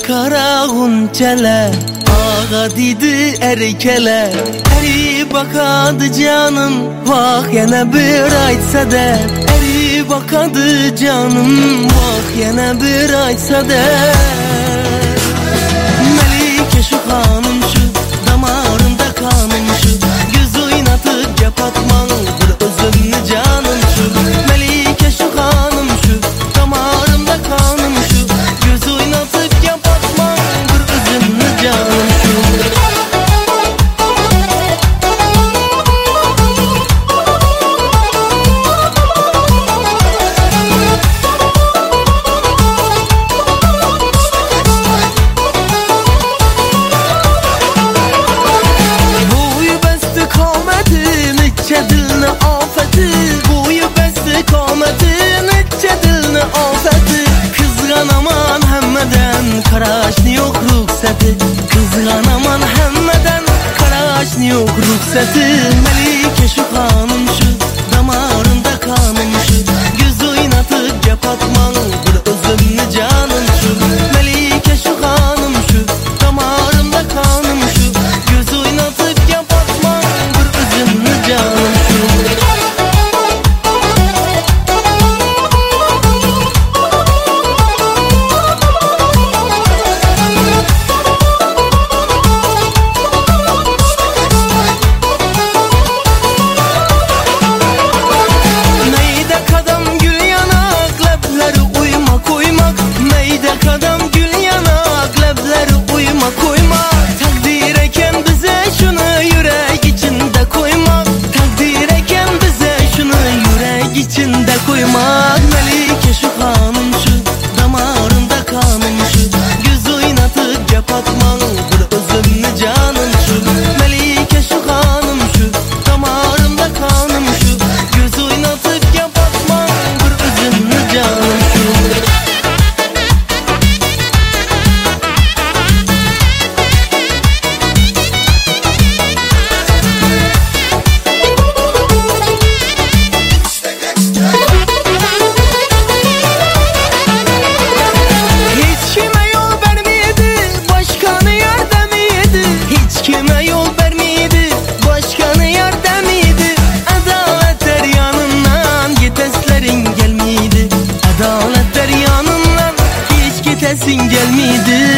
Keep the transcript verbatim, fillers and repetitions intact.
kara gunçeler, ağa dedi erkeler. Eri bakadı canım, vah yana bir aytsa da. Eri bakadı canım, vah yana bir aytsa da. Melike şu hanım şu, damarında kanım şu. Göz oynatıp yapatman, bir özümlü canım şu. Melike şu hanım şu, damarında kanım şu. Göz oynatıp yapatman, bir özümlü canım şu. Karaşni yok ruhsatı, kızgan aman hemmeden. Karaşni yok ruhsatı. Melike şu hanım şu, damarında kanım şu. Göz oynatıp yapatman, bir özümlü canım şu. Melike şu hanım şu, damarında kanım şu. Göz oynatıp yapatman, bir özümlü canım şu. İçinde koymak. Melike şu hanım şu, damarında kanım şu. Göz oynatıp yapatman, bir özümlü canım şu. Melike şu hanım şu, damarında kanım şu. Göz oynatıp yapatman, bir özümlü canım şu. Adalet deryanından hiç gitesin gelmiydi.